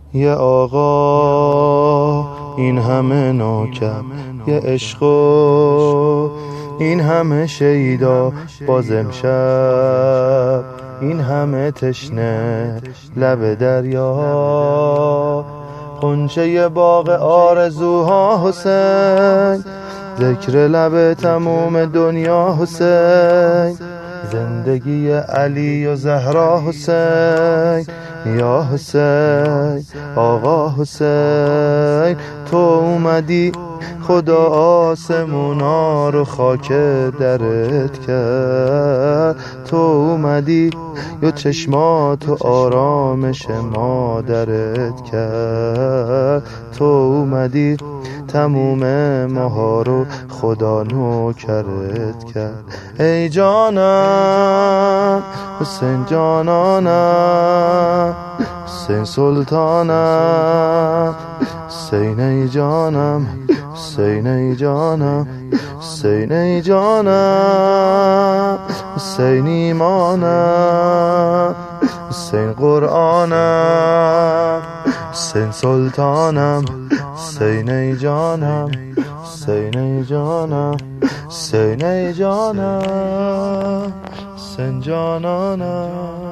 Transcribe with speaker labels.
Speaker 1: یه آقا این همه نوکر، یه عشق و این همه شیدا، باز امشب این همه تشنه لب دریا. غنچه باغ آرزوها حسین، ذکر لب تموم دنیا حسین. زندگی علی و زهرا حسین، یا حسین آقا حسین. تو اومدی خدا آسمونا رو خاک درت کرد، تو اومدی یا چشماتو آرامش مادرت کرد، تو اومدی تموم ماها رو خدا نوکرت کرد. ای جانم حسین جانانم، حسین سلطانم، حسین ای جانم، حسین ای جانم، حسین ای جانم، حسین ایمانم، حسین قرآنم، حسین سلطانم، حسین ای جانم، حسین ای جانم، حسین ای جانم، حسین جانانم.